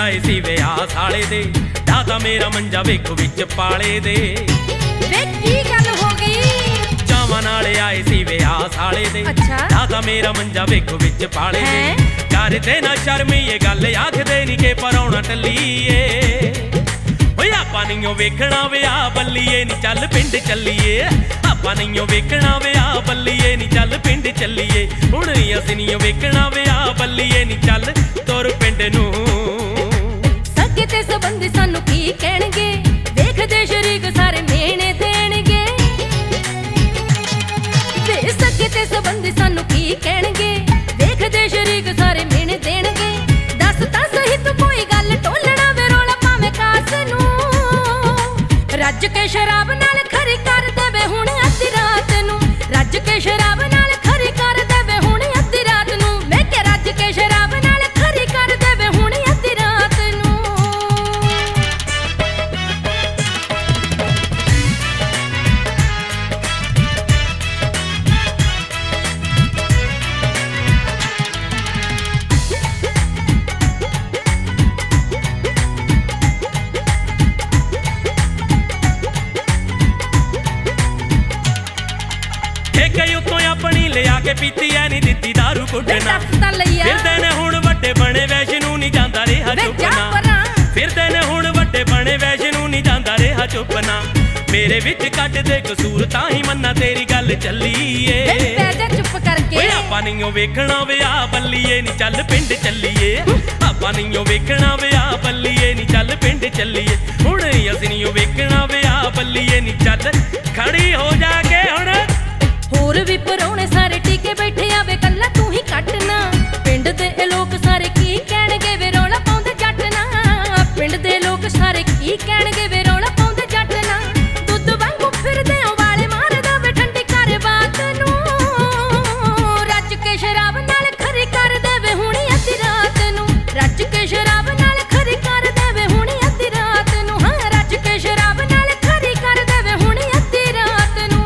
आए सी विआह साले दे, दादा मेरा मंजा वेखो विच पाले दे। की गल हो गई? चावां नाल आए सी विआह साले दे, अच्छा। दादा मेरा मंजा वेखो विच पाले दे। करदे ना शर्म ये गल आखदे नी के परौना टल्लीए, ओए आपां नहीं वेखना विआह बल्लीए नी चल पिंड चलीए। आपां नहीं वेखना विआह बल्लीए नी चल पिंड चलीए। हुण असीं नहीं वेखना विआह बल्लीए नी चल तुर पिंड नूं। सगे ते संबंधी सानू की कहणगे, देखदे शरीक सारे मेहने देणगे। वे सगे ते संबंधी सानू की कहणगे, देखदे शरीक सारे मेहने देणगे। दस तां सही तू कोई गल टोलना वे रोला पावे कास नूं। रज के शराब नाल खरी कर देवे हुण अद्धी रात नूं। रज के शराब नाल खरी कर देवे हुण अद्धी रात नूं। मैं के रज के शराब नाल खरी कर देवे हुण अद्धी रात नूं। ठेके उत्तों अपनी लिया के पीती ऐ नी दित्ती दारू कुटना। फिरदे ने हुण वड्डे बने वैश्नू नी जांदा रेहा चुपना। फिरदे ने हुण वड्डे बने वैश्नू नी जांदा रेहा चुपना। मेरे विच कट दे कसूर तां ही मन्ना तेरी गल चलीए। चुप करके ओए आपां नहीं वेखना विआह बल्लीए नी चल पिंड चलीए। आपां नहीं वेखना विआह बल्लीए नी चल पिंड चलीए। हुण असीं नहीं वेखना विआह बल्लीए नी चल खड़ी हो जाके हुण। होर भी परौणे सारे टीके बैठे आवे कल्ला तू ही कटना। पिंड दे लोक सारे की कहणगे वे रौला पाउंदे जट ना। पिंड दे लोक सारे की कहणगे वे रौला पाउंदे जट ना। दुੱਧ वांगू फिरदे वाले मारदा वे ठंडी कर बात नूं। रज के शराब नाल खरी कर देवे हुण अद्धी रात नूं। रज के शराब नाल खरी कर देवे हुण अद्धी रात नूं। हां रज के शराब नाल खरी कर देवे हुण अद्धी रात नूं।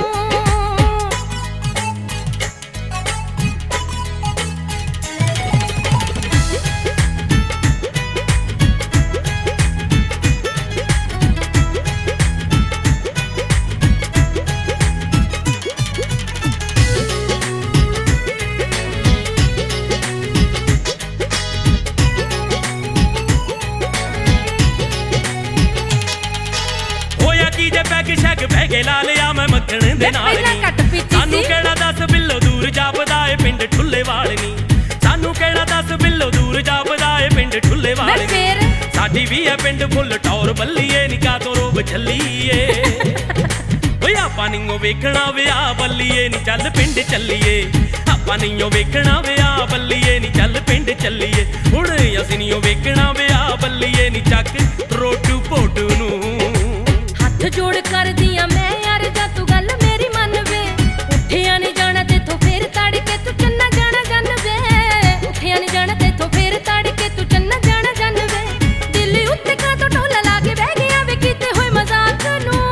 पैगे ला लिया मैं मक्खण दे नाल नी। सानू केड़ा 10 बिल्लो दूर जापदा ए पिंड ठुल्ले वाल नी। सानू केड़ा 10 बिल्लो दूर जापदा ए पिंड ठुल्ले वाल नी। साडी भी है पिंड फुल टौर बल्लीए नी का तो रोब छल्लीए। ओए आपां नहीं वेखना विआह बल्लीए नी चल पिंड चलीए। आपां नहीं वेखना विआह बल्लीए नी चल पिंड चलीए। हुण असीं नहीं वेखना विआह बल्लीए नी चक रोटू पोटू नूं। हथ जोड़ कर दिया मैं यार जा तू गल मेरी मन वे। उठिया नहीं जाना तेथों फिर तड़के तू चन्ना जाना जन वे। उठिया नहीं जाना तेथों फिर तड़के तू चन्ना जाना जन वे। दिल्ली उत्ते का तो ढोला ला के बह गया वे कीते होए मजाक नूं।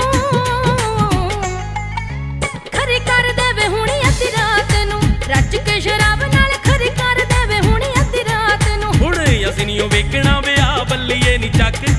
खरी कर देवे हुण अद्धी रात नूं। रज के शराब नाल खरी कर देवे हुण अद्धी रात नूं। हुण असीं नहीं वेखना विआह बल्लीए नी चक